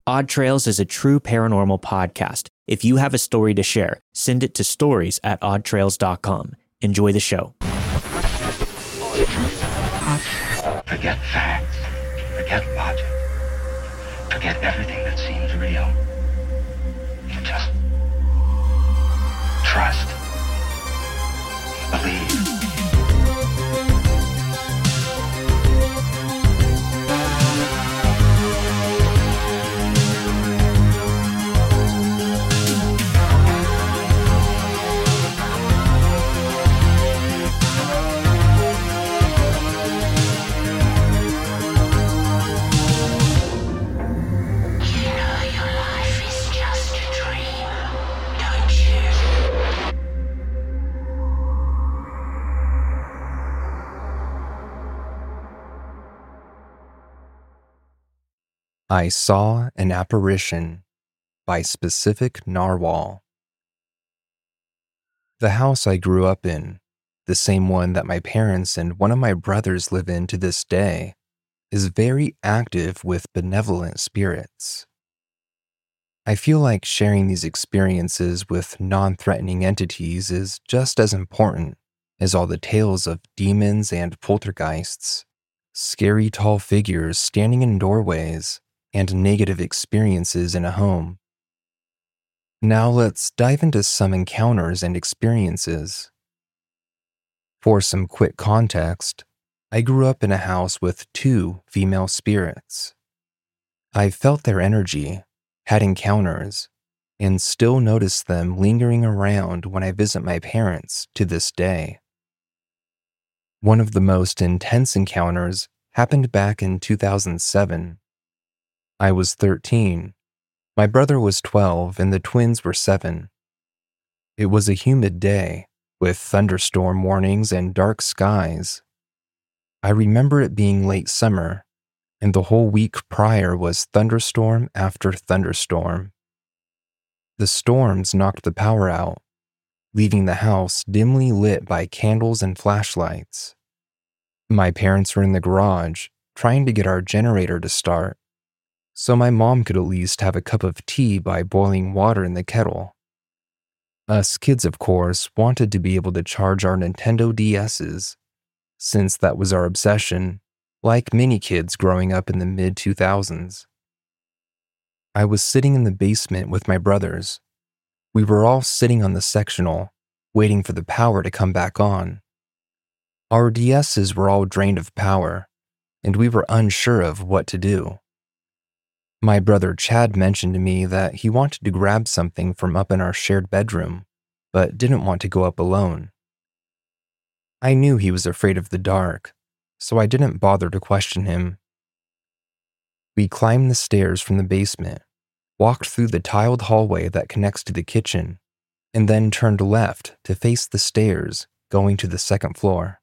Odd Trails is a true paranormal podcast. If you have a story to share, send it to stories@oddtrails.com. Enjoy the show. Forget facts. Forget logic. Forget everything that seems real. Just trust. Believe. I Saw an Apparition by Specific Narwhal. The house I grew up in, the same one that my parents and one of my brothers live in to this day, is very active with benevolent spirits. I feel like sharing these experiences with non-threatening entities is just as important as all the tales of demons and poltergeists, scary tall figures standing in doorways, and negative experiences in a home. Now let's dive into some encounters and experiences. For some quick context, I grew up in a house with 2 female spirits. I felt their energy, had encounters, and still notice them lingering around when I visit my parents to this day. One of the most intense encounters happened back in 2007. I was 13, my brother was 12, and the twins were 7. It was a humid day, with thunderstorm warnings and dark skies. I remember it being late summer, and the whole week prior was thunderstorm after thunderstorm. The storms knocked the power out, leaving the house dimly lit by candles and flashlights. My parents were in the garage, trying to get our generator to start, so my mom could at least have a cup of tea by boiling water in the kettle. Us kids, of course, wanted to be able to charge our Nintendo DSs, since that was our obsession, like many kids growing up in the mid-2000s. I was sitting in the basement with my brothers. We were all sitting on the sectional, waiting for the power to come back on. Our DSs were all drained of power, and we were unsure of what to do. My brother Chad mentioned to me that he wanted to grab something from up in our shared bedroom, but didn't want to go up alone. I knew he was afraid of the dark, so I didn't bother to question him. We climbed the stairs from the basement, walked through the tiled hallway that connects to the kitchen, and then turned left to face the stairs going to the second floor.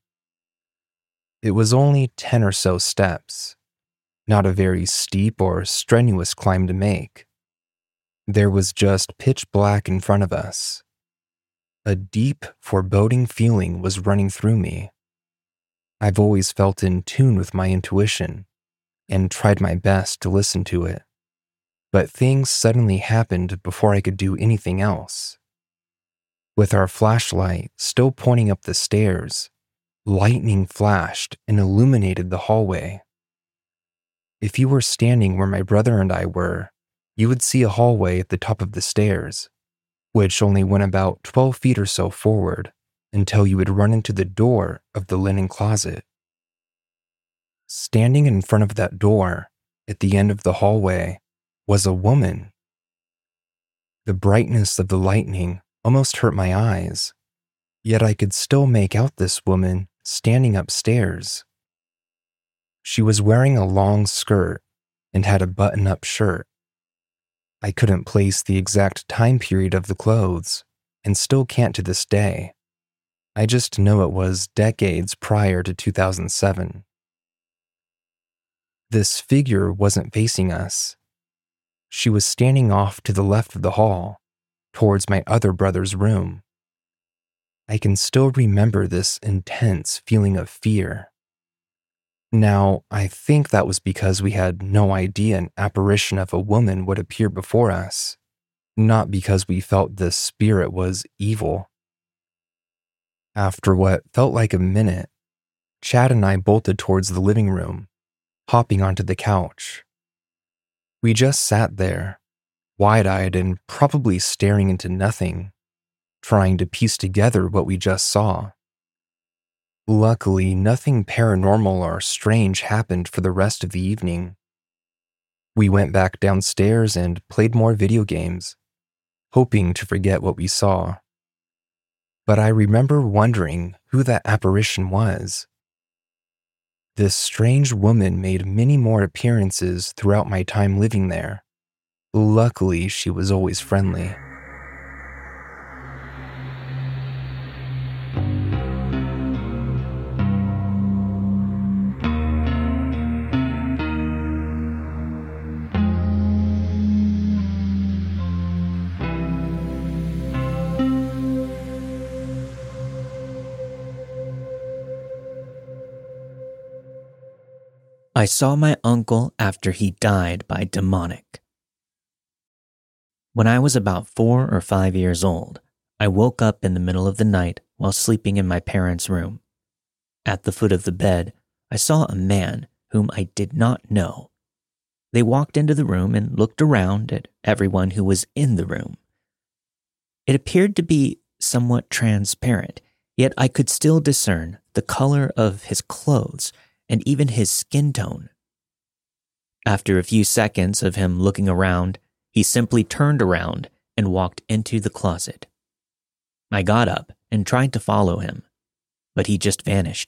It was only 10 or so steps. Not a very steep or strenuous climb to make. There was just pitch black in front of us. A deep, foreboding feeling was running through me. I've always felt in tune with my intuition and tried my best to listen to it, but things suddenly happened before I could do anything else. With our flashlight still pointing up the stairs, lightning flashed and illuminated the hallway. If you were standing where my brother and I were, you would see a hallway at the top of the stairs, which only went about 12 feet or so forward until you would run into the door of the linen closet. Standing in front of that door, at the end of the hallway, was a woman. The brightness of the lightning almost hurt my eyes, yet I could still make out this woman standing upstairs. She was wearing a long skirt and had a button-up shirt. I couldn't place the exact time period of the clothes, and still can't to this day. I just know it was decades prior to 2007. This figure wasn't facing us. She was standing off to the left of the hall, towards my other brother's room. I can still remember this intense feeling of fear. Now, I think that was because we had no idea an apparition of a woman would appear before us, not because we felt the spirit was evil. After what felt like a minute, Chad and I bolted towards the living room, hopping onto the couch. We just sat there, wide-eyed and probably staring into nothing, trying to piece together what we just saw. Luckily, nothing paranormal or strange happened for the rest of the evening. We went back downstairs and played more video games, hoping to forget what we saw. But I remember wondering who that apparition was. This strange woman made many more appearances throughout my time living there. Luckily, she was always friendly. I saw my uncle after he died by demonic. When I was about 4 or 5 years old, I woke up in the middle of the night while sleeping in my parents' room. At the foot of the bed, I saw a man whom I did not know. They walked into the room and looked around at everyone who was in the room. It appeared to be somewhat transparent, yet I could still discern the color of his clothes and even his skin tone. After a few seconds of him looking around, he simply turned around and walked into the closet. I got up and tried to follow him, but he just vanished.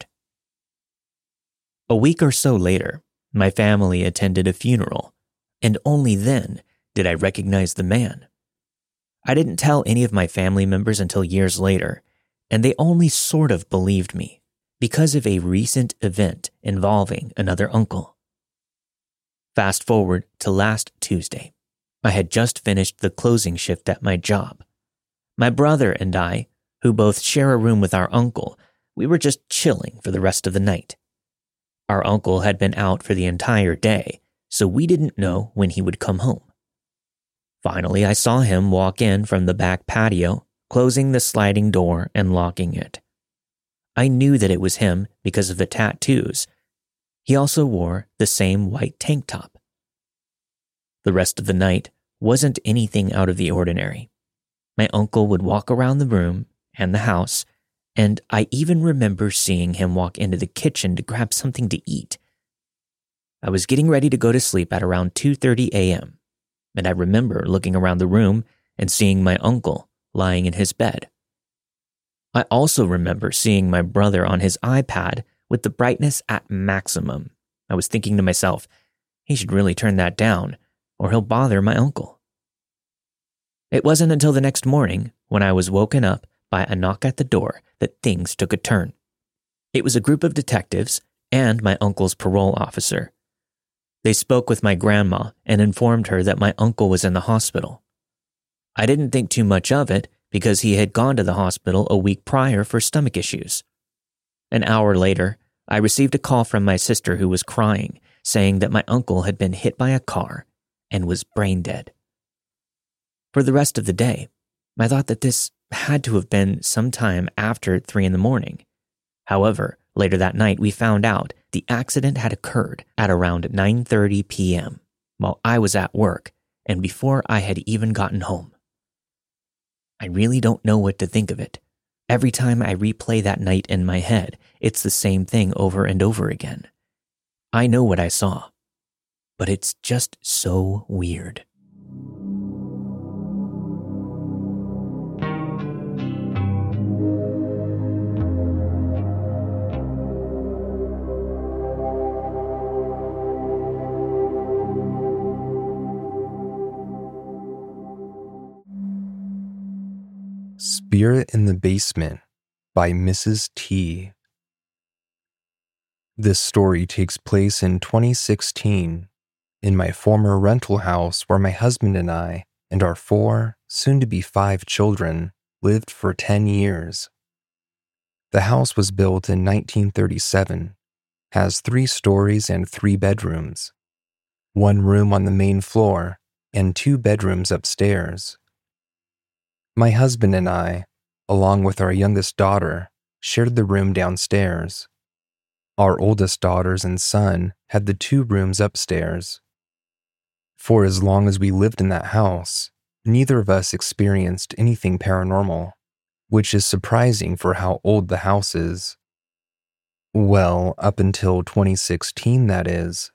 A week or so later, my family attended a funeral, and only then did I recognize the man. I didn't tell any of my family members until years later, and they only sort of believed me, because of a recent event involving another uncle. Fast forward to last Tuesday. I had just finished the closing shift at my job. My brother and I, who both share a room with our uncle, we were just chilling for the rest of the night. Our uncle had been out for the entire day, so we didn't know when he would come home. Finally, I saw him walk in from the back patio, closing the sliding door and locking it. I knew that it was him because of the tattoos. He also wore the same white tank top. The rest of the night wasn't anything out of the ordinary. My uncle would walk around the room and the house, and I even remember seeing him walk into the kitchen to grab something to eat. I was getting ready to go to sleep at around 2:30 a.m., and I remember looking around the room and seeing my uncle lying in his bed. I also remember seeing my brother on his iPad with the brightness at maximum. I was thinking to myself, he should really turn that down, or he'll bother my uncle. It wasn't until the next morning, when I was woken up by a knock at the door, that things took a turn. It was a group of detectives and my uncle's parole officer. They spoke with my grandma and informed her that my uncle was in the hospital. I didn't think too much of it, because he had gone to the hospital a week prior for stomach issues. An hour later, I received a call from my sister who was crying, saying that my uncle had been hit by a car and was brain dead. For the rest of the day, I thought that this had to have been sometime after 3 a.m. However, later that night we found out the accident had occurred at around 9:30 p.m. while I was at work and before I had even gotten home. I really don't know what to think of it. Every time I replay that night in my head, it's the same thing over and over again. I know what I saw, but it's just so weird. Spirit in the Basement by Mrs. T. This story takes place in 2016 in my former rental house where my husband and I and our 4, soon-to-be 5 children lived for 10 years. The house was built in 1937, has 3 stories and 3 bedrooms, 1 room on the main floor, and 2 bedrooms upstairs. My husband and I, along with our youngest daughter, shared the room downstairs. Our oldest daughters and son had the 2 rooms upstairs. For as long as we lived in that house, neither of us experienced anything paranormal, which is surprising for how old the house is. Well, up until 2016, that is.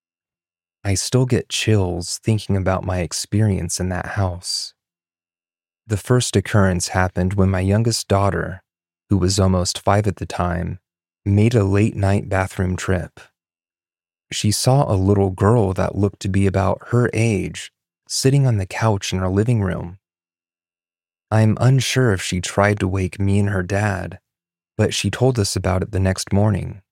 I still get chills thinking about my experience in that house. The first occurrence happened when my youngest daughter, who was almost 5 at the time, made a late-night bathroom trip. She saw a little girl that looked to be about her age sitting on the couch in our living room. I'm unsure if she tried to wake me and her dad, but she told us about it the next morning.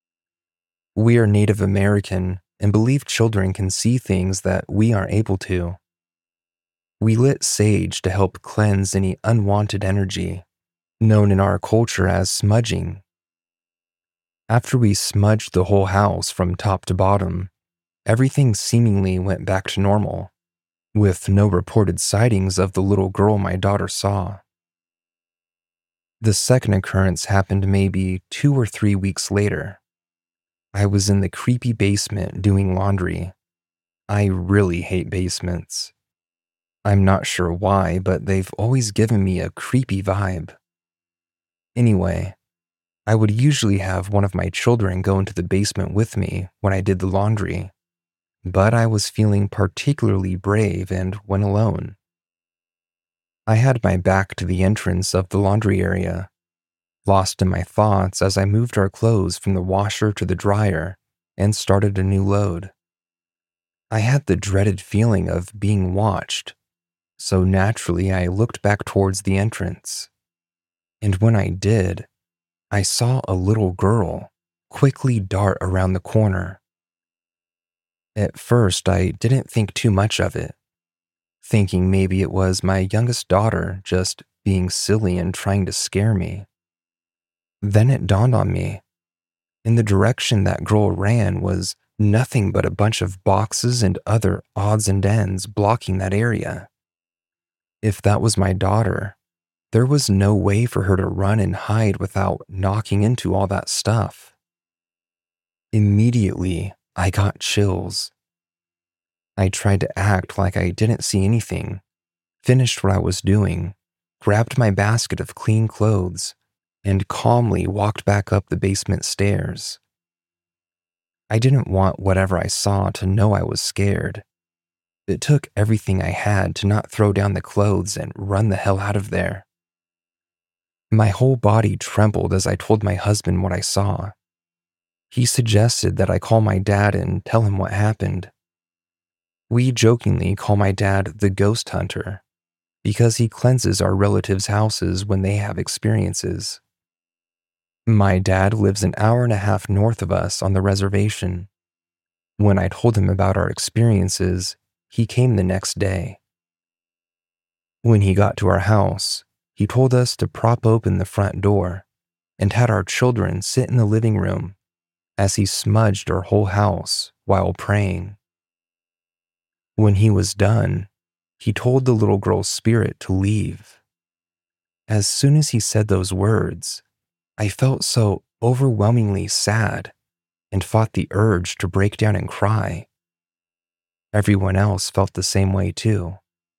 We are Native American and believe children can see things that we aren't able to. We lit sage to help cleanse any unwanted energy, known in our culture as smudging. After we smudged the whole house from top to bottom, everything seemingly went back to normal, with no reported sightings of the little girl my daughter saw. The second occurrence happened maybe 2 or 3 weeks later. I was in the creepy basement doing laundry. I really hate basements. I'm not sure why, but they've always given me a creepy vibe. Anyway, I would usually have one of my children go into the basement with me when I did the laundry, but I was feeling particularly brave and went alone. I had my back to the entrance of the laundry area, lost in my thoughts as I moved our clothes from the washer to the dryer and started a new load. I had the dreaded feeling of being watched, so naturally I looked back towards the entrance. And when I did, I saw a little girl quickly dart around the corner. At first, I didn't think too much of it, thinking maybe it was my youngest daughter just being silly and trying to scare me. Then it dawned on me. In the direction that girl ran was nothing but a bunch of boxes and other odds and ends blocking that area. If that was my daughter, there was no way for her to run and hide without knocking into all that stuff. Immediately, I got chills. I tried to act like I didn't see anything, finished what I was doing, grabbed my basket of clean clothes, and calmly walked back up the basement stairs. I didn't want whatever I saw to know I was scared. It took everything I had to not throw down the clothes and run the hell out of there. My whole body trembled as I told my husband what I saw. He suggested that I call my dad and tell him what happened. We jokingly call my dad the ghost hunter because he cleanses our relatives' houses when they have experiences. My dad lives an hour and a half north of us on the reservation. When I told him about our experiences, he came the next day. When he got to our house, he told us to prop open the front door and had our children sit in the living room as he smudged our whole house while praying. When he was done, he told the little girl's spirit to leave. As soon as he said those words, I felt so overwhelmingly sad and fought the urge to break down and cry. Everyone else felt the same way too.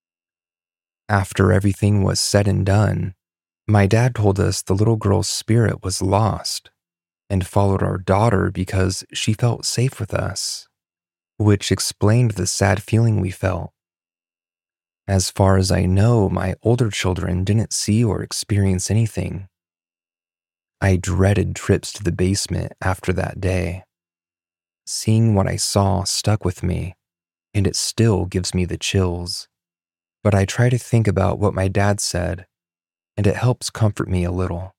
After everything was said and done, my dad told us the little girl's spirit was lost and followed our daughter because she felt safe with us, which explained the sad feeling we felt. As far as I know, my older children didn't see or experience anything. I dreaded trips to the basement after that day. Seeing what I saw stuck with me, and it still gives me the chills. But I try to think about what my dad said, and it helps comfort me a little.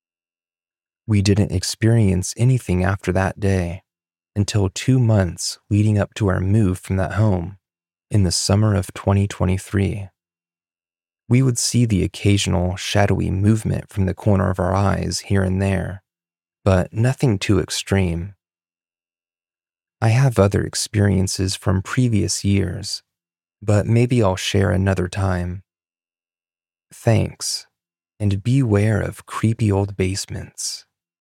We didn't experience anything after that day until 2 months leading up to our move from that home in the summer of 2023. We would see the occasional shadowy movement from the corner of our eyes here and there, but nothing too extreme. I have other experiences from previous years, but maybe I'll share another time. Thanks, and beware of creepy old basements.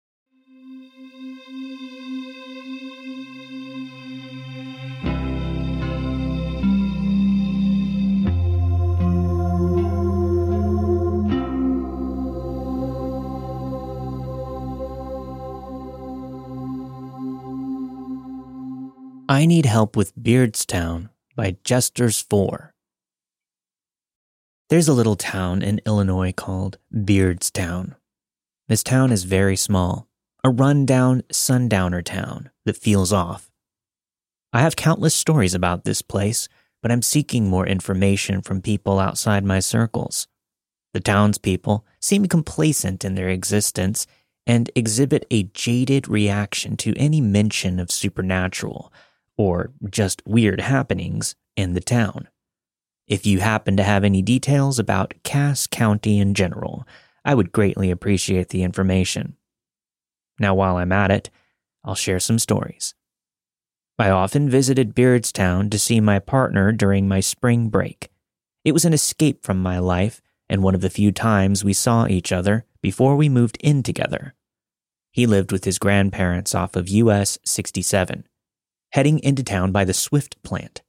I Need Help with Beardstown by Jesters 4. There's a little town in Illinois called Beardstown. This town is very small, a run-down sundowner town that feels off. I have countless stories about this place, but I'm seeking more information from people outside my circles. The townspeople seem complacent in their existence and exhibit a jaded reaction to any mention of supernatural or just weird happenings in the town. If you happen to have any details about Cass County in general, I would greatly appreciate the information. Now, while I'm at it, I'll share some stories. I often visited Beardstown to see my partner during my spring break. It was an escape from my life and one of the few times we saw each other before we moved in together. He lived with his grandparents off of US 67. Heading into town by the Swift plant.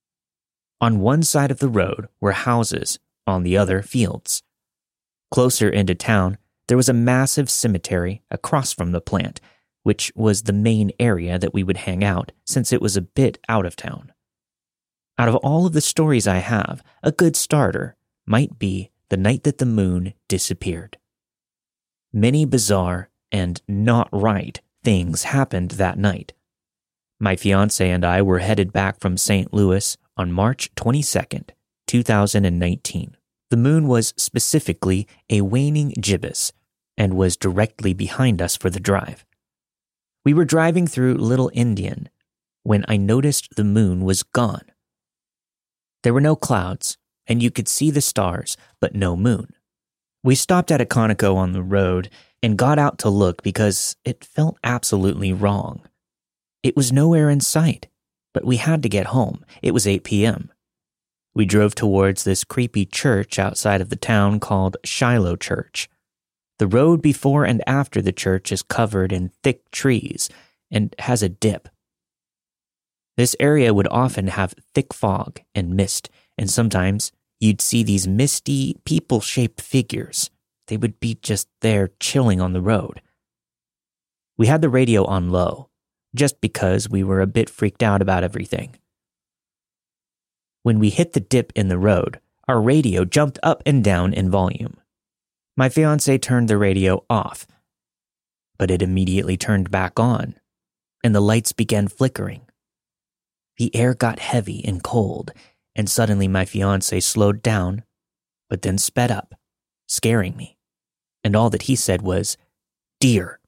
On one side of the road were houses, on the other fields. Closer into town, there was a massive cemetery across from the plant, which was the main area that we would hang out since it was a bit out of town. Out of all of the stories I have, a good starter might be the night that the moon disappeared. Many bizarre and not right things happened that night. My fiancé and I were headed back from St. Louis on March 22nd, 2019. The moon was specifically a waning gibbous and was directly behind us for the drive. We were driving through Little Indian when I noticed the moon was gone. There were no clouds, and you could see the stars, but no moon. We stopped at a Conoco on the road and got out to look because it felt absolutely wrong. It was nowhere in sight, but we had to get home. It was 8 p.m. We drove towards this creepy church outside of the town called Shiloh Church. The road before and after the church is covered in thick trees and has a dip. This area would often have thick fog and mist, and sometimes you'd see these misty, people-shaped figures. They would be just there chilling on the road. We had the radio on low, just because we were a bit freaked out about everything. When we hit the dip in the road, our radio jumped up and down in volume. My fiancé turned the radio off, but it immediately turned back on, and the lights began flickering. The air got heavy and cold, and suddenly my fiancé slowed down, but then sped up, scaring me, and all that he said was, "Deer."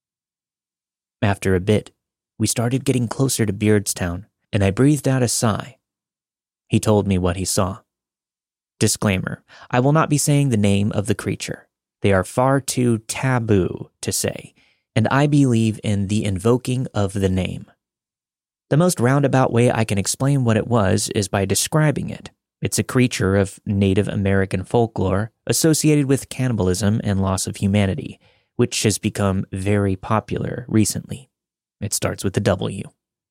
After a bit, we started getting closer to Beardstown, and I breathed out a sigh. He told me what he saw. Disclaimer, I will not be saying the name of the creature. They are far too taboo to say, and I believe in the invoking of the name. The most roundabout way I can explain what it was is by describing it. It's a creature of Native American folklore associated with cannibalism and loss of humanity, which has become very popular recently. It starts with a W.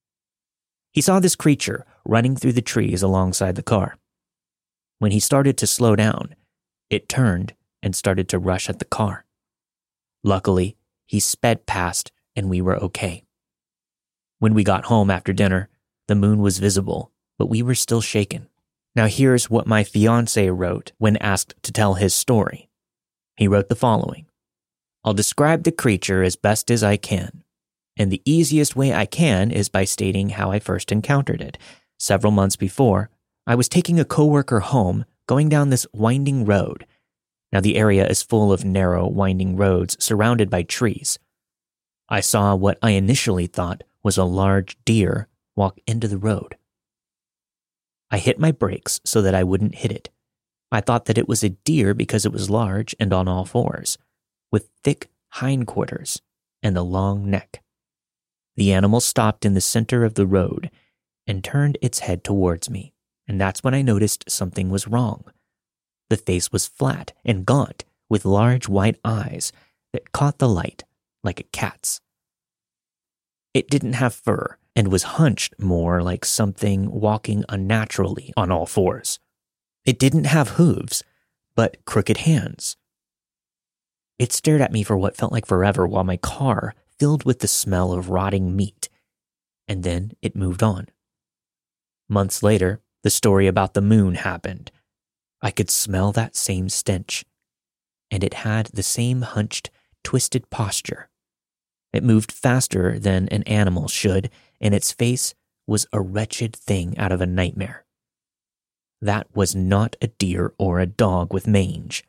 He saw this creature running through the trees alongside the car. When he started to slow down, it turned and started to rush at the car. Luckily, he sped past and we were okay. When we got home after dinner, the moon was visible, but we were still shaken. Now here's what my fiancé wrote when asked to tell his story. He wrote the following. I'll describe the creature as best as I can. And the easiest way I can is by stating how I first encountered it. Several months before, I was taking a coworker home, going down this winding road. Now the area is full of narrow, winding roads surrounded by trees. I saw what I initially thought was a large deer walk into the road. I hit my brakes so that I wouldn't hit it. I thought that it was a deer because it was large and on all fours, with thick hindquarters and a long neck. The animal stopped in the center of the road and turned its head towards me, and that's when I noticed something was wrong. The face was flat and gaunt, with large white eyes that caught the light like a cat's. It didn't have fur and was hunched more like something walking unnaturally on all fours. It didn't have hooves, but crooked hands. It stared at me for what felt like forever while my car filled with the smell of rotting meat, and then it moved on. Months later, the story about the moon happened. I could smell that same stench, and it had the same hunched, twisted posture. It moved faster than an animal should, and its face was a wretched thing out of a nightmare. That was not a deer or a dog with mange.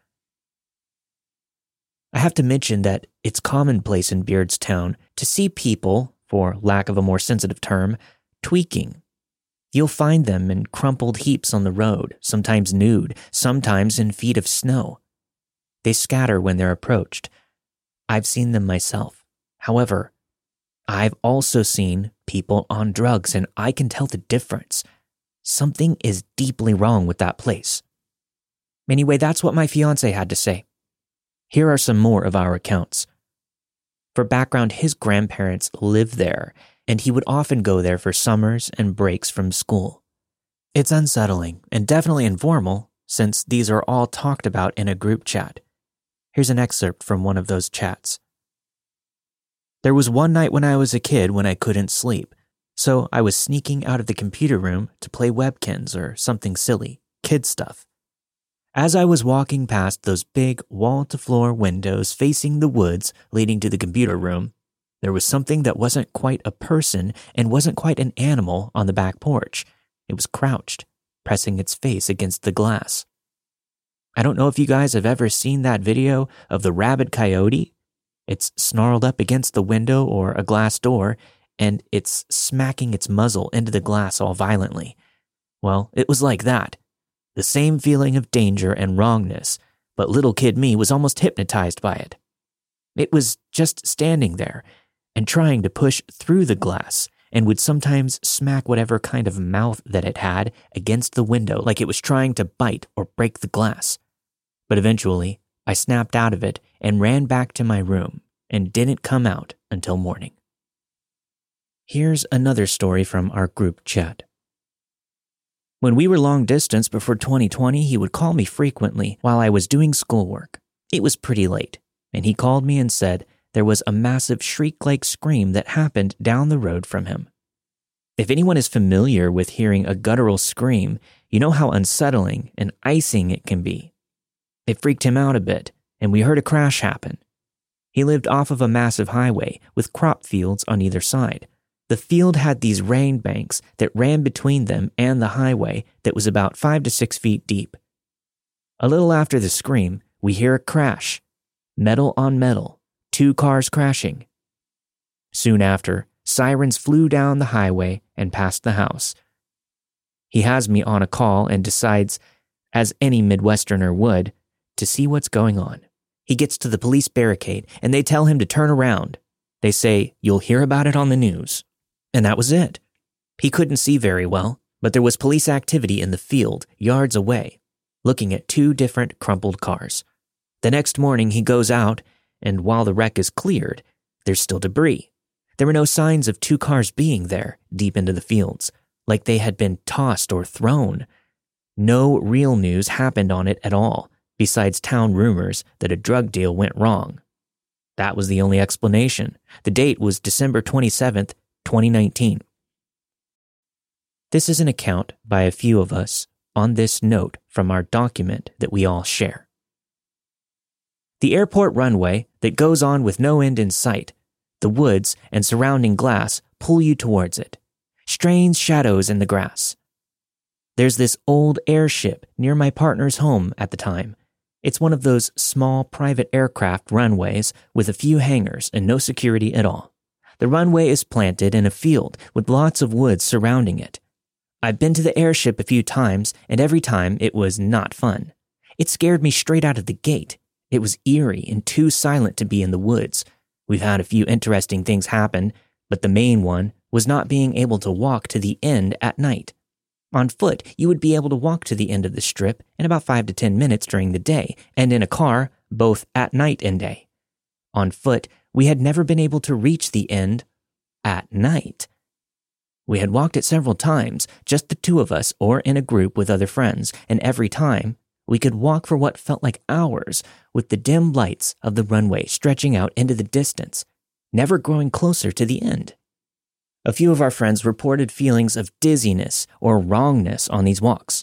I have to mention that it's commonplace in Beardstown to see people, for lack of a more sensitive term, tweaking. You'll find them in crumpled heaps on the road, sometimes nude, sometimes in feet of snow. They scatter when they're approached. I've seen them myself. However, I've also seen people on drugs, and I can tell the difference. Something is deeply wrong with that place. Anyway, that's what my fiancé had to say. Here are some more of our accounts. For background, his grandparents lived there, and he would often go there for summers and breaks from school. It's unsettling and definitely informal, since these are all talked about in a group chat. Here's an excerpt from one of those chats. There was one night when I was a kid when I couldn't sleep, so I was sneaking out of the computer room to play Webkinz or something silly, kid stuff. As I was walking past those big wall-to-floor windows facing the woods leading to the computer room, there was something that wasn't quite a person and wasn't quite an animal on the back porch. It was crouched, pressing its face against the glass. I don't know if you guys have ever seen that video of the rabid coyote. It's snarled up against the window or a glass door, and it's smacking its muzzle into the glass all violently. Well, it was like that. The same feeling of danger and wrongness, but little kid me was almost hypnotized by it. It was just standing there and trying to push through the glass and would sometimes smack whatever kind of mouth that it had against the window like it was trying to bite or break the glass. But eventually, I snapped out of it and ran back to my room and didn't come out until morning. Here's another story from our group chat. When we were long distance before 2020, he would call me frequently while I was doing schoolwork. It was pretty late, and he called me and said there was a massive shriek-like scream that happened down the road from him. If anyone is familiar with hearing a guttural scream, you know how unsettling and icing it can be. It freaked him out a bit, and we heard a crash happen. He lived off of a massive highway with crop fields on either side. The field had these rain banks that ran between them and the highway that was about 5 to 6 feet deep. A little after the scream, we hear a crash. Metal on metal, 2 cars crashing. Soon after, sirens flew down the highway and past the house. He has me on a call and decides, as any Midwesterner would, to see what's going on. He gets to the police barricade and they tell him to turn around. They say, "You'll hear about it on the news." And that was it. He couldn't see very well, but there was police activity in the field yards away, looking at 2 different crumpled cars. The next morning he goes out, and while the wreck is cleared, there's still debris. There were no signs of 2 cars being there deep into the fields, like they had been tossed or thrown. No real news happened on it at all, besides town rumors that a drug deal went wrong. That was the only explanation. The date was December 27th, 2019. This is an account by a few of us on this note from our document that we all share. The airport runway that goes on with no end in sight, the woods and surrounding glass pull you towards it. Strange shadows in the grass. There's this old airship near my partner's home at the time. It's one of those small private aircraft runways with a few hangars and no security at all. The runway is planted in a field with lots of woods surrounding it. I've been to the airship a few times, and every time it was not fun. It scared me straight out of the gate. It was eerie and too silent to be in the woods. We've had a few interesting things happen, But the main one was not being able to walk to the end at night. On foot, you would be able to walk to the end of the strip in about 5 to 10 minutes during the day, and in a car, both at night and day. On foot, we had never been able to reach the end at night. We had walked it several times, just the two of us or in a group with other friends, and every time, we could walk for what felt like hours with the dim lights of the runway stretching out into the distance, never growing closer to the end. A few of our friends reported feelings of dizziness or wrongness on these walks.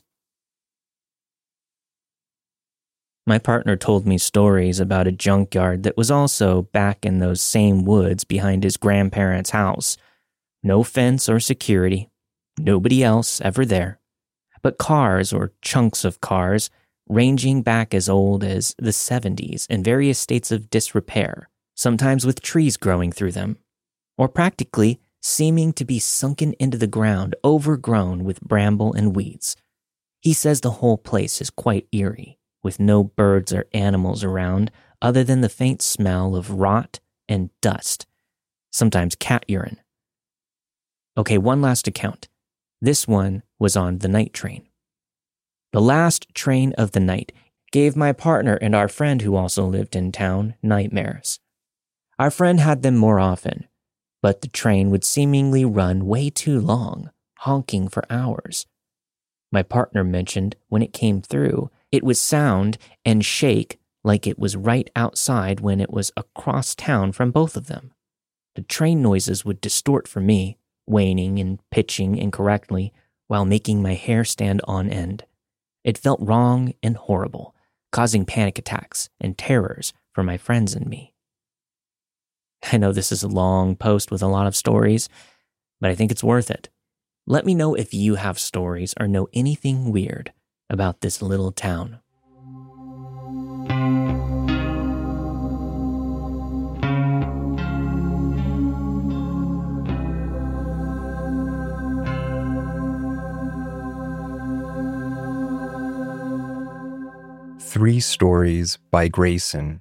My partner told me stories about a junkyard that was also back in those same woods behind his grandparents' house. No fence or security, nobody else ever there, but cars or chunks of cars ranging back as old as the 70s in various states of disrepair, sometimes with trees growing through them, or practically seeming to be sunken into the ground, overgrown with bramble and weeds. He says the whole place is quite eerie, with no birds or animals around other than the faint smell of rot and dust, sometimes cat urine. Okay, one last account. This one was on the night train. The last train of the night gave my partner and our friend who also lived in town nightmares. Our friend had them more often, but the train would seemingly run way too long, honking for hours. My partner mentioned when it came through, it would sound and shake like it was right outside when it was across town from both of them. The train noises would distort for me, waning and pitching incorrectly while making my hair stand on end. It felt wrong and horrible, causing panic attacks and terrors for my friends and me. I know this is a long post with a lot of stories, but I think it's worth it. Let me know if you have stories or know anything weird about this little town. Three Stories by Grayson.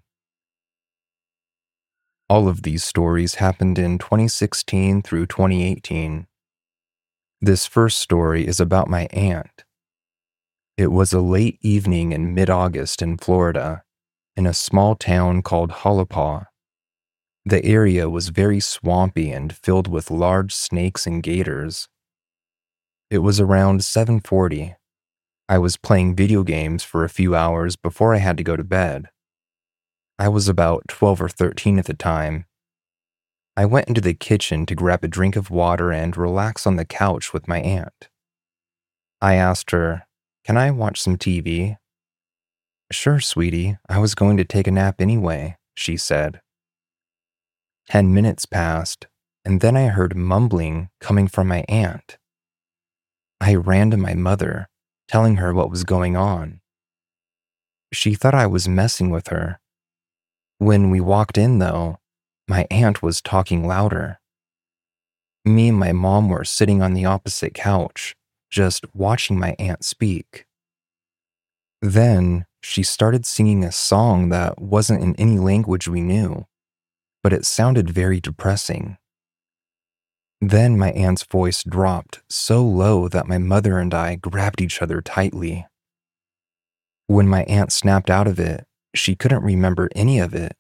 All of these stories happened in 2016 through 2018. This first story is about my aunt. It was a late evening in mid-August in Florida, in a small town called Halapaw. The area was very swampy and filled with large snakes and gators. It was around 7:40. I was playing video games for a few hours before I had to go to bed. I was about 12 or 13 at the time. I went into the kitchen to grab a drink of water and relax on the couch with my aunt. I asked her, "Can I watch some TV?" "Sure, sweetie. I was going to take a nap anyway," she said. 10 minutes passed, and then I heard mumbling coming from my aunt. I ran to my mother, telling her what was going on. She thought I was messing with her. When we walked in, though, my aunt was talking louder. Me and my mom were sitting on the opposite couch, just watching my aunt speak. Then she started singing a song that wasn't in any language we knew, but it sounded very depressing. Then my aunt's voice dropped so low that my mother and I grabbed each other tightly. When my aunt snapped out of it, she couldn't remember any of it.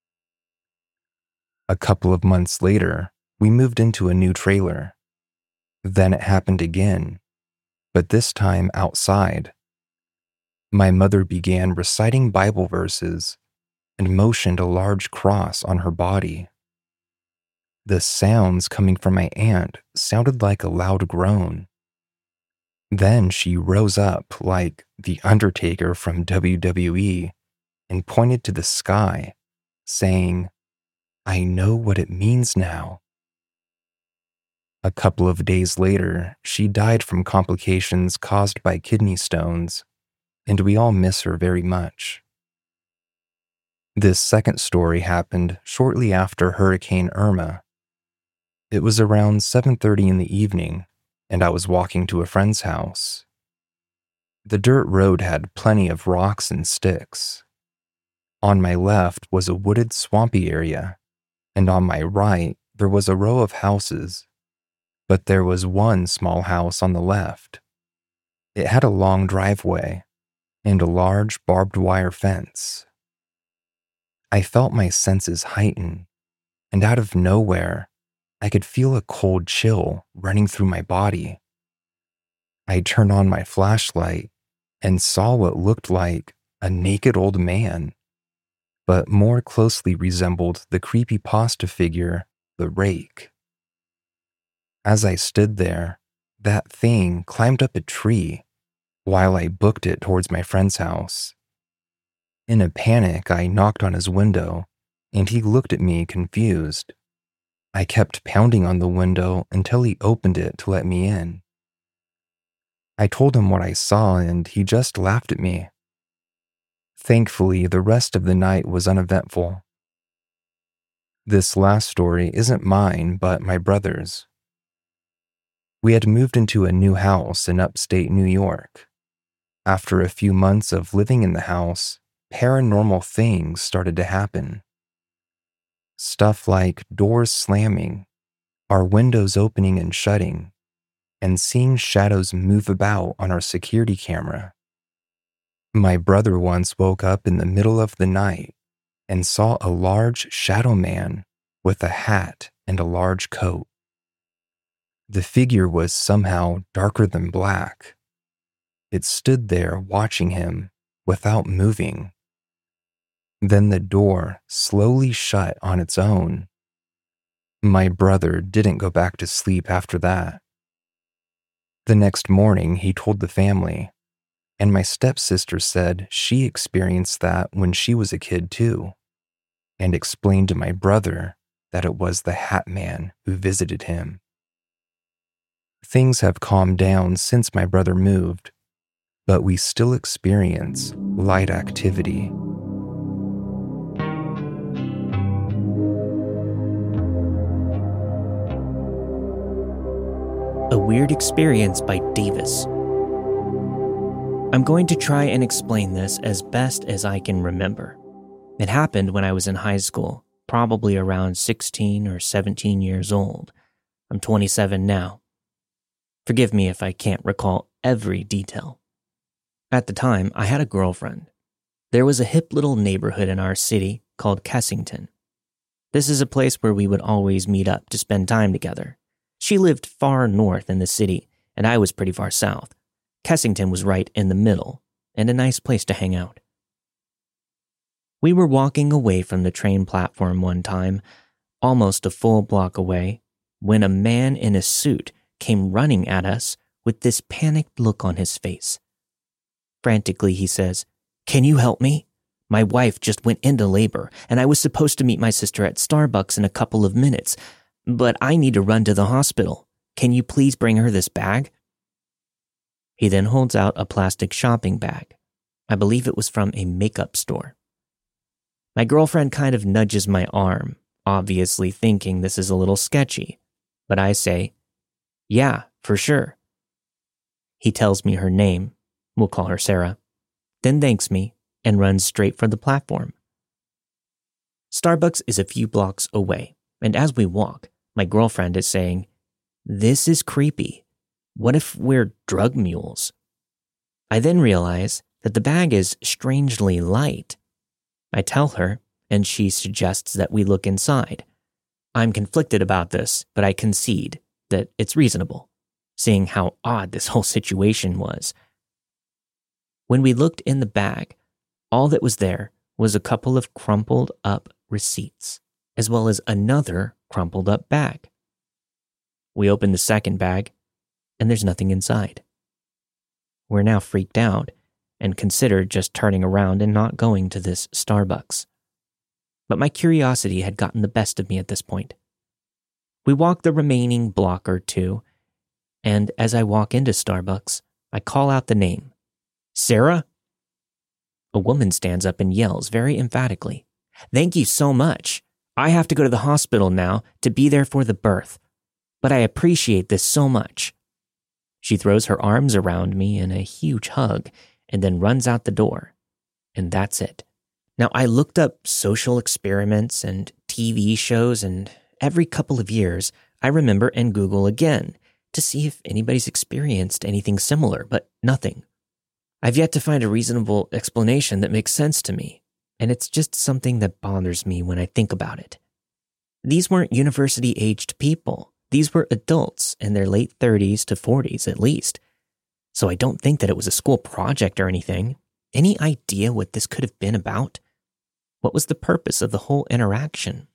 A couple of months later, we moved into a new trailer. Then it happened again, but this time outside. My mother began reciting Bible verses and motioned a large cross on her body. The sounds coming from my aunt sounded like a loud groan. Then she rose up like The Undertaker from WWE and pointed to the sky, saying, "I know what it means now." A couple of days later, she died from complications caused by kidney stones, and we all miss her very much. This second story happened shortly after Hurricane Irma. It was around 7:30 in the evening, and I was walking to a friend's house. The dirt road had plenty of rocks and sticks. On my left was a wooded, swampy area, and on my right there was a row of houses, but there was one small house on the left. It had a long driveway and a large barbed wire fence. I felt my senses heighten, and out of nowhere, I could feel a cold chill running through my body. I turned on my flashlight and saw what looked like a naked old man, but more closely resembled the creepypasta figure, the Rake. As I stood there, that thing climbed up a tree while I booked it towards my friend's house. In a panic, I knocked on his window, and he looked at me confused. I kept pounding on the window until he opened it to let me in. I told him what I saw, and he just laughed at me. Thankfully, the rest of the night was uneventful. This last story isn't mine, but my brother's. We had moved into a new house in upstate New York. After a few months of living in the house, paranormal things started to happen. Stuff like doors slamming, our windows opening and shutting, and seeing shadows move about on our security camera. My brother once woke up in the middle of the night and saw a large shadow man with a hat and a large coat. The figure was somehow darker than black. It stood there watching him without moving. Then the door slowly shut on its own. My brother didn't go back to sleep after that. The next morning, he told the family, and my stepsister said she experienced that when she was a kid too, and explained to my brother that it was the Hat Man who visited him. Things have calmed down since my brother moved, but we still experience light activity. A Weird Experience by Davis. I'm going to try and explain this as best as I can remember. It happened when I was in high school, probably around 16 or 17 years old. I'm 27 now. Forgive me if I can't recall every detail. At the time, I had a girlfriend. There was a hip little neighborhood in our city called Kessington. This is a place where we would always meet up to spend time together. She lived far north in the city, and I was pretty far south. Kessington was right in the middle, and a nice place to hang out. We were walking away from the train platform one time, almost a full block away, when a man in a suit came running at us with this panicked look on his face. Frantically, he says, "Can you help me? My wife just went into labor, and I was supposed to meet my sister at Starbucks in a couple of minutes, but I need to run to the hospital. Can you please bring her this bag?" He then holds out a plastic shopping bag. I believe it was from a makeup store. My girlfriend kind of nudges my arm, obviously thinking this is a little sketchy, but I say, "Yeah, for sure." He tells me her name, we'll call her Sarah, then thanks me and runs straight for the platform. Starbucks is a few blocks away, and as we walk, my girlfriend is saying, "This is creepy. What if we're drug mules?" I then realize that the bag is strangely light. I tell her, and she suggests that we look inside. I'm conflicted about this, but I concede that it's reasonable, seeing how odd this whole situation was. When we looked in the bag, all that was there was a couple of crumpled up receipts, as well as another crumpled up bag. We open the second bag, and there's nothing inside. We're now freaked out and considered just turning around and not going to this Starbucks. But my curiosity had gotten the best of me at this point. We walk the remaining block or two, and as I walk into Starbucks, I call out the name, "Sarah?" A woman stands up and yells very emphatically, "Thank you so much. I have to go to the hospital now to be there for the birth, but I appreciate this so much." She throws her arms around me in a huge hug and then runs out the door. And that's it. Now, I looked up social experiments and TV shows, and every couple of years, I remember and Google again to see if anybody's experienced anything similar, but nothing. I've yet to find a reasonable explanation that makes sense to me, and it's just something that bothers me when I think about it. These weren't university-aged people. These were adults in their late 30s to 40s at least. So I don't think that it was a school project or anything. Any idea what this could have been about? What was the purpose of the whole interaction?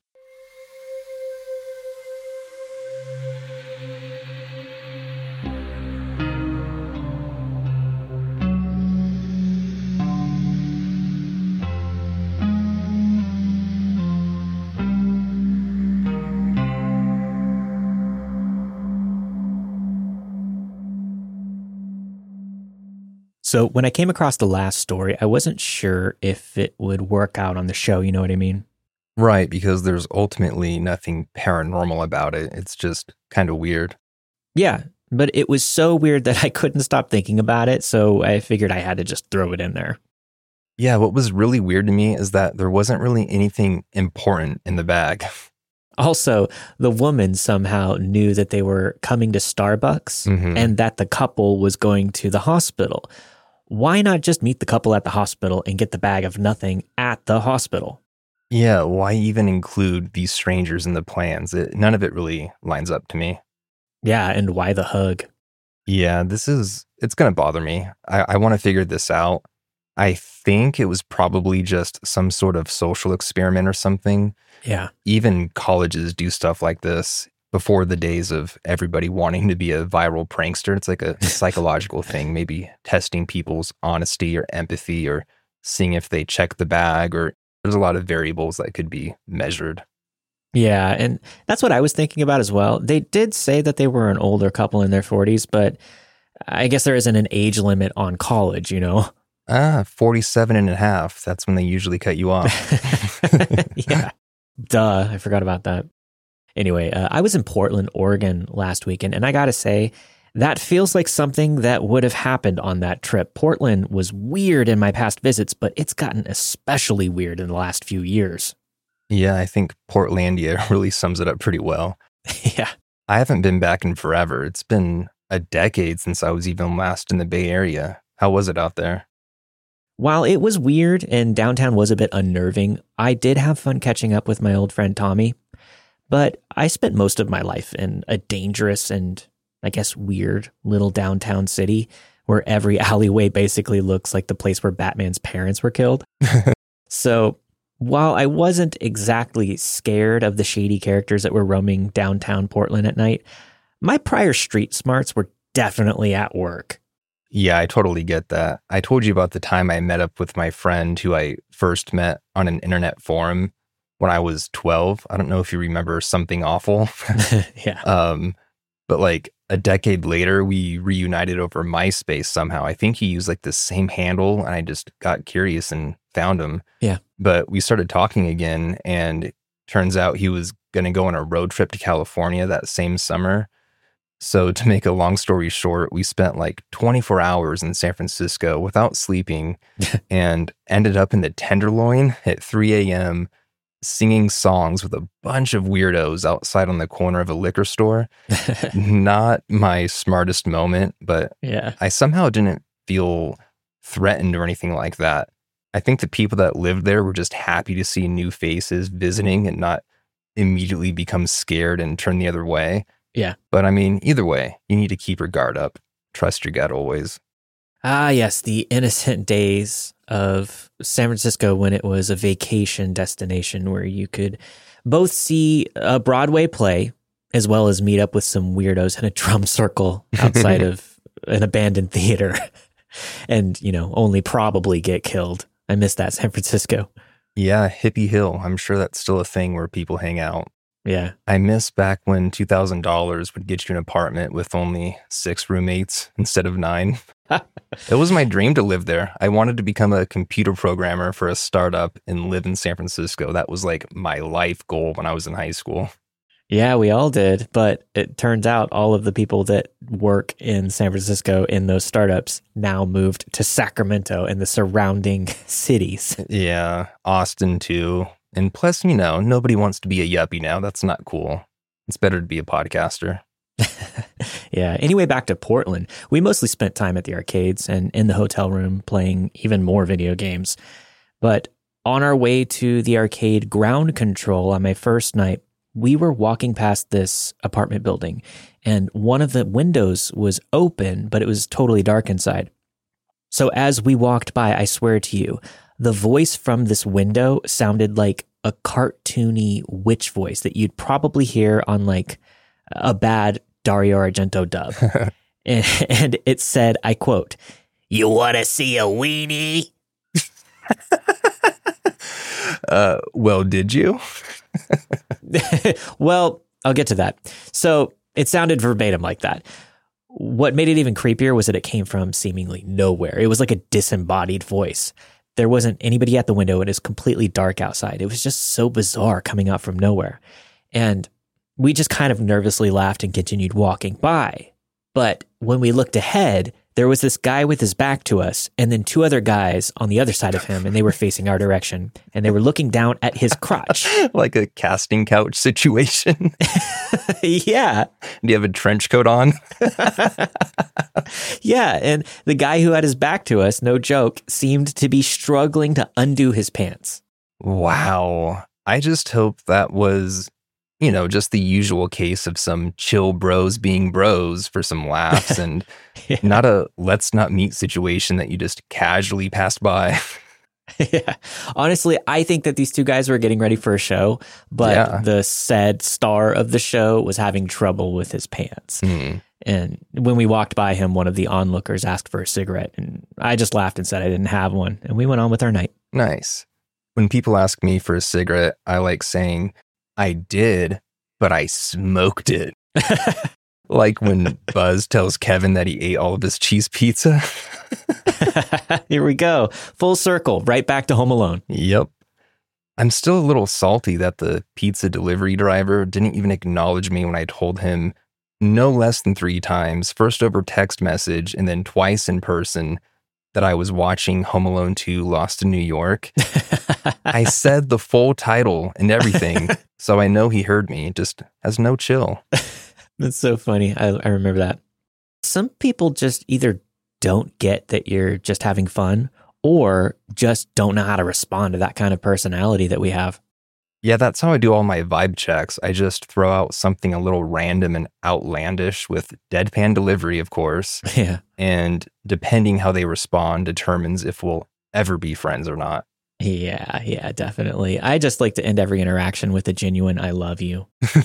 So when I came across the last story, I wasn't sure if it would work out on the show, you know what I mean? Right, because there's ultimately nothing paranormal about it. It's just kind of weird. Yeah, but it was so weird that I couldn't stop thinking about it, so I figured I had to just throw it in there. Yeah, what was really weird to me is that there wasn't really anything important in the bag. Also, the woman somehow knew that they were coming to Starbucks and that the couple was going to the hospital. Why not just meet the couple at the hospital and get the bag of nothing at the hospital? Yeah, why even include these strangers in the plans? None of it really lines up to me. Yeah, and why the hug? Yeah, it's going to bother me. I want to figure this out. I think it was probably just some sort of social experiment or something. Yeah. Even colleges do stuff like this before the days of everybody wanting to be a viral prankster. It's like a psychological thing, maybe testing people's honesty or empathy or seeing if they check the bag, or there's a lot of variables that could be measured. Yeah, and that's what I was thinking about as well. They did say that they were an older couple in their 40s, but I guess there isn't an age limit on college, you know? 47 and a half. That's when they usually cut you off. Yeah. Duh, I forgot about that. Anyway, I was in Portland, Oregon last weekend, and I gotta say, that feels like something that would have happened on that trip. Portland was weird in my past visits, but it's gotten especially weird in the last few years. Yeah, I think Portlandia really sums it up pretty well. Yeah. I haven't been back in forever. It's been a decade since I was even last in the Bay Area. How was it out there? While it was weird and downtown was a bit unnerving, I did have fun catching up with my old friend Tommy. But I spent most of my life in a dangerous and, I guess, weird little downtown city where every alleyway basically looks like the place where Batman's parents were killed. So while I wasn't exactly scared of the shady characters that were roaming downtown Portland at night, my prior street smarts were definitely at work. Yeah, I totally get that. I told you about the time I met up with my friend who I first met on an internet forum when I was 12. I don't know if you remember Something Awful. Yeah. But like a decade later, we reunited over MySpace somehow. I think he used like the same handle, and I just got curious and found him. Yeah. But we started talking again, and it turns out he was going to go on a road trip to California that same summer. So to make a long story short, we spent like 24 hours in San Francisco without sleeping and ended up in the Tenderloin at 3 a.m. singing songs with a bunch of weirdos outside on the corner of a liquor store. Not my smartest moment, but Yeah. I somehow didn't feel threatened or anything like that. I think the people that lived there were just happy to see new faces visiting and not immediately become scared and turn the other way. Yeah. But I mean, either way, you need to keep your guard up. Trust your gut always. Ah, yes, the innocent days of San Francisco when it was a vacation destination where you could both see a Broadway play as well as meet up with some weirdos in a drum circle outside of an abandoned theater and, you know, only probably get killed. I miss that San Francisco. Yeah, Hippie Hill. I'm sure that's still a thing where people hang out. Yeah. I miss back when $2,000 would get you an apartment with only 6 roommates instead of 9. It was my dream to live there. I wanted to become a computer programmer for a startup and live in San Francisco. That was like my life goal when I was in high school. Yeah, we all did. But it turns out all of the people that work in San Francisco in those startups now moved to Sacramento and the surrounding cities. Yeah, Austin too. And plus, nobody wants to be a yuppie now. That's not cool. It's better to be a podcaster. Yeah. Anyway, back to Portland. We mostly spent time at the arcades and in the hotel room playing even more video games. But on our way to the arcade ground control on my first night, we were walking past this apartment building and one of the windows was open, but it was totally dark inside. So as we walked by, I swear to you, the voice from this window sounded like a cartoony witch voice that you'd probably hear on like a bad Dario Argento dub. and it said, I quote, "You want to see a weenie?" Well, did you? Well, I'll get to that. So it sounded verbatim like that. What made it even creepier was that it came from seemingly nowhere. It was like a disembodied voice. There wasn't anybody at the window. It is completely dark outside. It was just so bizarre coming out from nowhere. And we just kind of nervously laughed and continued walking by. But when we looked ahead, there was this guy with his back to us and then two other guys on the other side of him, and they were facing our direction and they were looking down at his crotch. Like a casting couch situation. Yeah. Do you have a trench coat on? Yeah. And the guy who had his back to us, no joke, seemed to be struggling to undo his pants. Wow. I just hope that was, just the usual case of some chill bros being bros for some laughs and Yeah. not a let's not meet situation that you just casually passed by. Yeah. Honestly, I think that these two guys were getting ready for a show, but Yeah. the said star of the show was having trouble with his pants. And when we walked by him, one of the onlookers asked for a cigarette, and I just laughed and said I didn't have one, and we went on with our night. Nice. When people ask me for a cigarette, I like saying, I did, but I smoked it. Like when Buzz tells Kevin that he ate all of his cheese pizza. Here we go. Full circle, right back to Home Alone. Yep. I'm still a little salty that the pizza delivery driver didn't even acknowledge me when I told him no less than 3 times, first over text message and then twice in person, that I was watching Home Alone 2 Lost in New York. I said the full title and everything, so I know he heard me, just has no chill. That's so funny. I remember that. Some people just either don't get that you're just having fun or just don't know how to respond to that kind of personality that we have. Yeah, that's how I do all my vibe checks. I just throw out something a little random and outlandish with deadpan delivery, of course. Yeah. And depending how they respond determines if we'll ever be friends or not. Yeah, definitely. I just like to end every interaction with a genuine "I love you."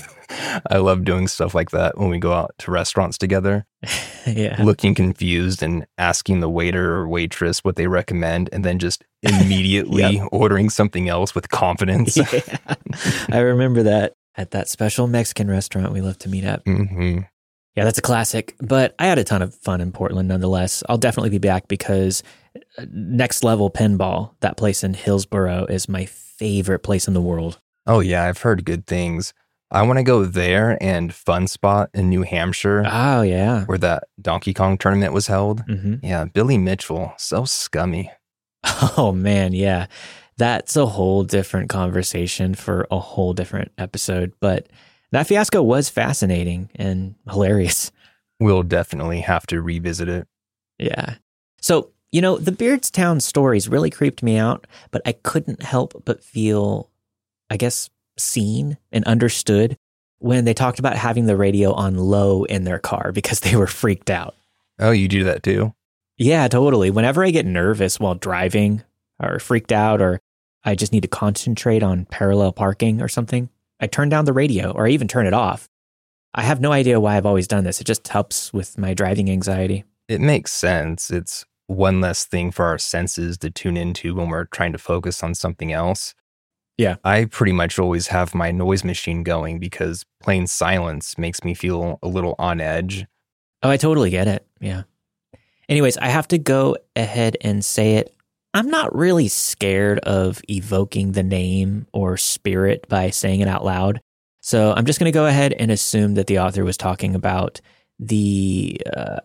I love doing stuff like that when we go out to restaurants together. Yeah. Looking confused and asking the waiter or waitress what they recommend and then just immediately ordering something else with confidence. Yeah. I remember that at that special Mexican restaurant we love to meet at. Mm-hmm. Yeah, that's a classic. But I had a ton of fun in Portland nonetheless. I'll definitely be back because Next Level Pinball, that place in Hillsboro, is my favorite place in the world. Oh, yeah, I've heard good things. I want to go there and Fun Spot in New Hampshire. Oh, yeah. Where that Donkey Kong tournament was held. Mm-hmm. Yeah, Billy Mitchell, so scummy. Oh, man, yeah. That's a whole different conversation for a whole different episode. But that fiasco was fascinating and hilarious. We'll definitely have to revisit it. Yeah. So, the Beardstown stories really creeped me out, but I couldn't help but feel, I guess, seen and understood when they talked about having the radio on low in their car because they were freaked out. Oh, you do that too? Yeah, totally. Whenever I get nervous while driving or freaked out or I just need to concentrate on parallel parking or something, I turn down the radio or I even turn it off. I have no idea why I've always done this. It just helps with my driving anxiety. It makes sense. It's one less thing for our senses to tune into when we're trying to focus on something else. Yeah. I pretty much always have my noise machine going because plain silence makes me feel a little on edge. Oh, I totally get it. Yeah. Anyways, I have to go ahead and say it. I'm not really scared of evoking the name or spirit by saying it out loud. So I'm just going to go ahead and assume that the author was talking about the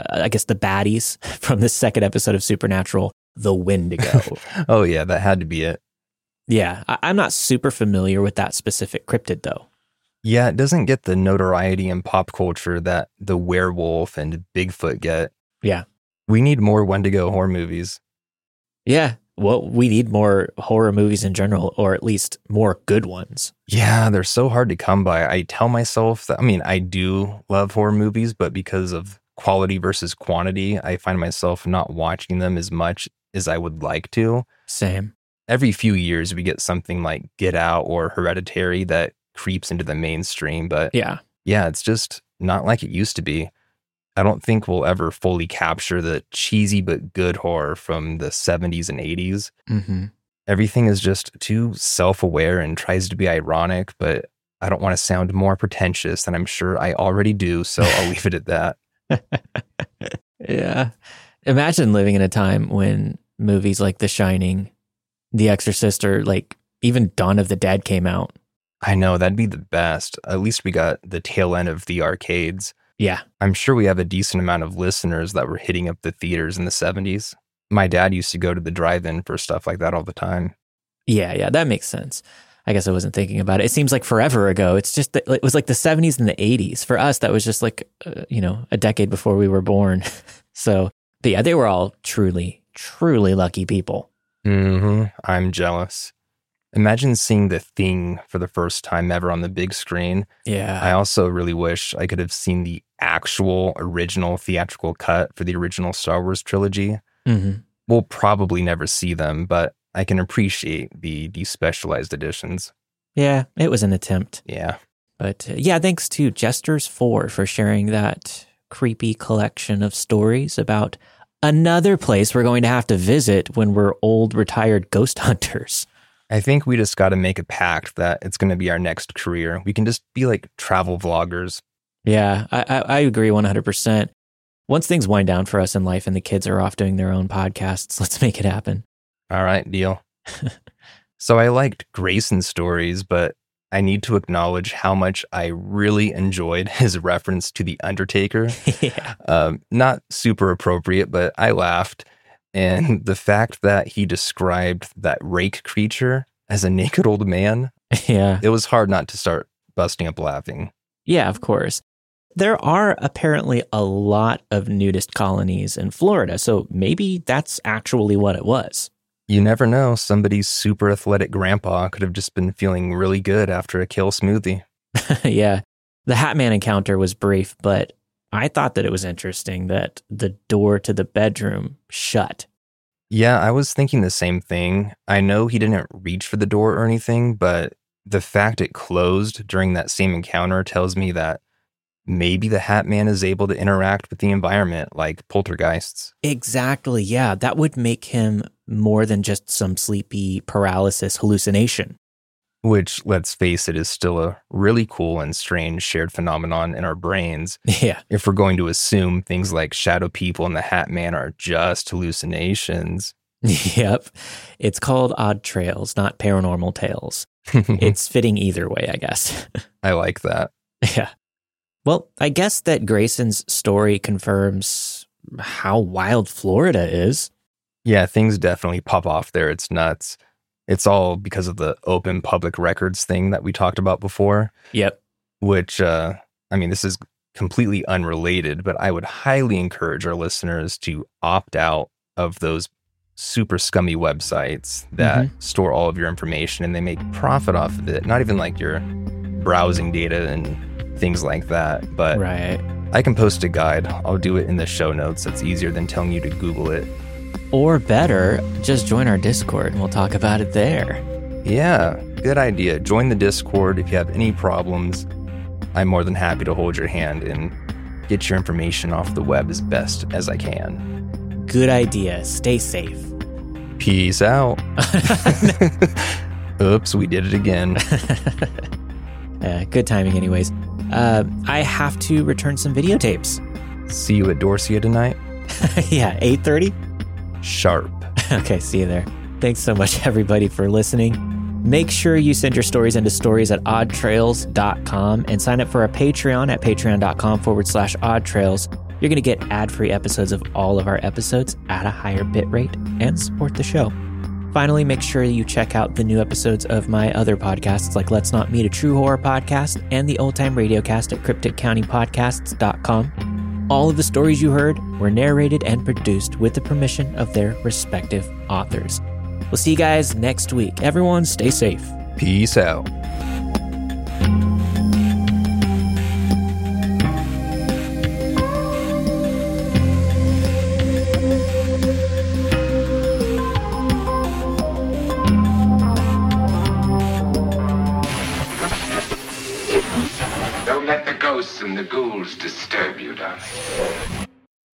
baddies from the second episode of Supernatural, the Wendigo. Oh, yeah, that had to be it. Yeah, I'm not super familiar with that specific cryptid, though. Yeah, it doesn't get the notoriety in pop culture that the werewolf and Bigfoot get. Yeah. We need more Wendigo horror movies. Yeah. Well, we need more horror movies in general, or at least more good ones. Yeah, they're so hard to come by. I tell myself that, I mean, I do love horror movies, but because of quality versus quantity, I find myself not watching them as much as I would like to. Same. Every few years, we get something like Get Out or Hereditary that creeps into the mainstream. But yeah, it's just not like it used to be. I don't think we'll ever fully capture the cheesy but good horror from the 70s and 80s. Mm-hmm. Everything is just too self-aware and tries to be ironic, but I don't want to sound more pretentious than I'm sure I already do, so I'll leave it at that. Yeah. Imagine living in a time when movies like The Shining, The Exorcist, or like even Dawn of the Dead came out. I know, that'd be the best. At least we got the tail end of the arcades. Yeah. I'm sure we have a decent amount of listeners that were hitting up the theaters in the 70s. My dad used to go to the drive-in for stuff like that all the time. Yeah, that makes sense. I guess I wasn't thinking about it. It seems like forever ago. It's just that it was like the 70s and the 80s. For us, that was just like, a decade before we were born. So, but yeah, they were all truly, truly lucky people. Mm-hmm. I'm jealous. Imagine seeing The Thing for the first time ever on the big screen. Yeah. I also really wish I could have seen the actual original theatrical cut for the original Star Wars trilogy. Mm-hmm. We'll probably never see them, but I can appreciate the despecialized editions. Yeah, it was an attempt. Yeah. But thanks to Jesters4 for sharing that creepy collection of stories about another place we're going to have to visit when we're old, retired ghost hunters. I think we just got to make a pact that it's going to be our next career. We can just be like travel vloggers. Yeah, I agree 100%. Once things wind down for us in life and the kids are off doing their own podcasts, let's make it happen. All right, deal. So I liked Grayson's stories, but I need to acknowledge how much I really enjoyed his reference to The Undertaker. Yeah. Not super appropriate, but I laughed. And the fact that he described that rake creature as a naked old man, yeah, it was hard not to start busting up laughing. Yeah, of course. There are apparently a lot of nudist colonies in Florida, so maybe that's actually what it was. You never know. Somebody's super athletic grandpa could have just been feeling really good after a kill smoothie. Yeah. The Hat Man encounter was brief, but I thought that it was interesting that the door to the bedroom shut. Yeah, I was thinking the same thing. I know he didn't reach for the door or anything, but the fact it closed during that same encounter tells me that maybe the Hat Man is able to interact with the environment like poltergeists. Exactly, yeah. That would make him more than just some sleepy paralysis hallucination. Which, let's face it, is still a really cool and strange shared phenomenon in our brains. Yeah. If we're going to assume things like shadow people and the Hat Man are just hallucinations. Yep. It's called Odd Trails, not Paranormal Tales. It's fitting either way, I guess. I like that. Yeah. Well, I guess that Grayson's story confirms how wild Florida is. Yeah, things definitely pop off there. It's nuts. It's all because of the open public records thing that we talked about before. Yep. Which, this is completely unrelated, but I would highly encourage our listeners to opt out of those super scummy websites that store all of your information and they make profit off of it. Not even like your browsing data and things like that, but right. I can post a guide. I'll do it in the show notes. It's easier than telling you to Google it. Or better, just join our Discord and we'll talk about it there. Yeah, good idea. Join the Discord if you have any problems. I'm more than happy to hold your hand and get your information off the web as best as I can. Good idea. Stay safe. Peace out. Oops, we did it again. Good timing anyways. I have to return some videotapes. See you at Dorsia tonight? Yeah, 8:30? Sharp. Okay, see you there. Thanks so much, everybody, for listening. Make sure you send your stories into stories@oddtrails.com and sign up for our Patreon at patreon.com/oddtrails. You're going to get ad-free episodes of all of our episodes at a higher bit rate and support the show. Finally, make sure you check out the new episodes of my other podcasts like Let's Not Meet a True Horror Podcast and the Old Time Radiocast at crypticcountypodcasts.com. All of the stories you heard were narrated and produced with the permission of their respective authors. We'll see you guys next week. Everyone, stay safe. Peace out. Don't let the ghosts and the ghouls disturb you, darling.